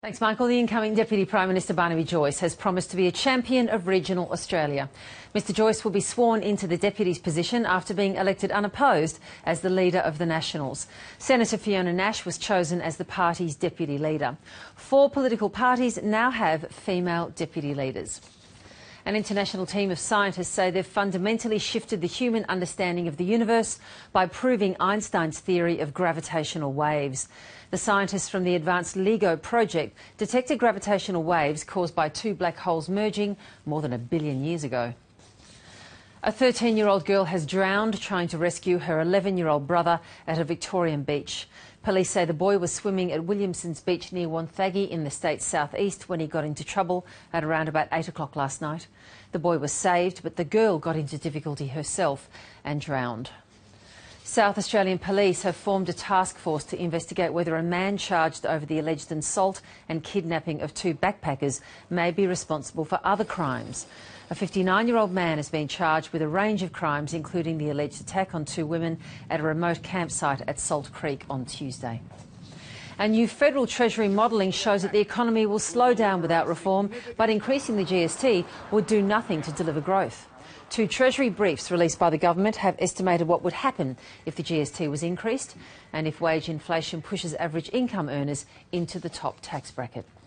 Thanks, Michael. The incoming Deputy Prime Minister Barnaby Joyce has promised to be a champion of regional Australia. Mr Joyce will be sworn into the Deputy's position after being elected unopposed as the leader of the Nationals. Senator Fiona Nash was chosen as the party's Deputy Leader. 4 political parties now have female Deputy Leaders. An international team of scientists say they've fundamentally shifted the human understanding of the universe by proving Einstein's theory of gravitational waves. The scientists from the Advanced LIGO project detected gravitational waves caused by 2 black holes merging more than 1 billion years ago. A 13-year-old girl has drowned trying to rescue her 11-year-old brother at a Victorian beach. Police say the boy was swimming at Williamson's Beach near Wonthaggi in the state's southeast when he got into trouble at around about 8 o'clock last night. The boy was saved, but the girl got into difficulty herself and drowned. South Australian police have formed a task force to investigate whether a man charged over the alleged assault and kidnapping of 2 backpackers may be responsible for other crimes. A 59-year-old man has been charged with a range of crimes, including the alleged attack on 2 women at a remote campsite at Salt Creek on Tuesday. A new federal Treasury modelling shows that the economy will slow down without reform, but increasing the GST would do nothing to deliver growth. 2 Treasury briefs released by the government have estimated what would happen if the GST was increased and if wage inflation pushes average income earners into the top tax bracket.